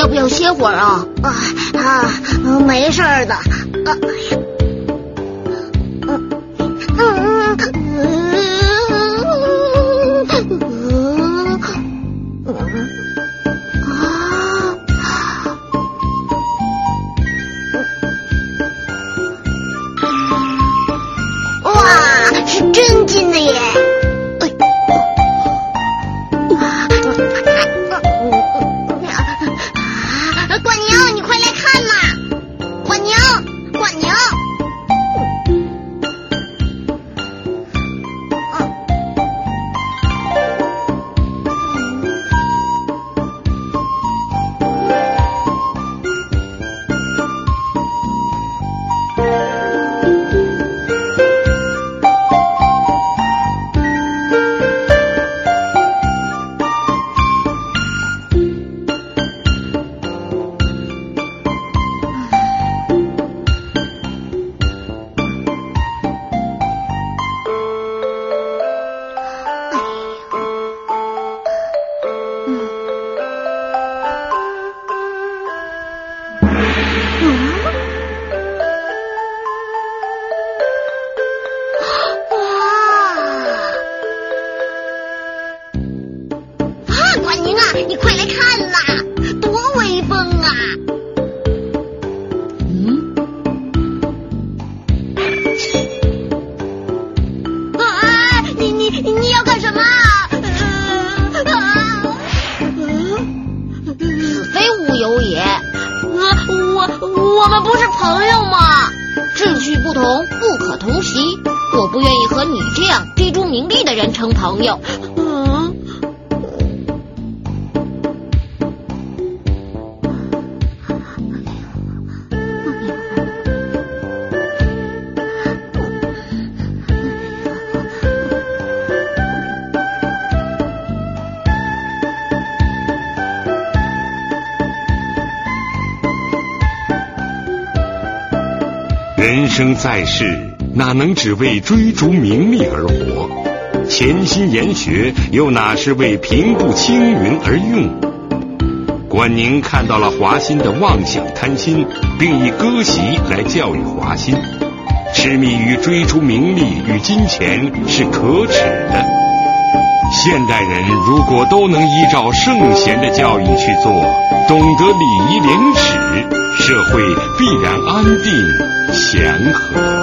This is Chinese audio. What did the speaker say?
不要歇会儿啊？ 没事的。哇，是真近的耶！管娘，你快来看呐！管娘，管娘！你快来看呐，多威风啊！你要干什么啊？ 此非吾有也。 我们不是朋友吗？ 志趣不同，不可同席。我不愿意和你这样追逐名利的人成朋友。 人生在世，哪能只为追逐名利而活？潜心研学，又哪是为平步青云而用？管宁看到了华歆的妄想贪心，并以割席来教育华歆。痴迷于追逐名利与金钱是可耻的。现代人如果都能依照圣贤的教育去做，懂得礼仪廉耻，社会必然安定祥和。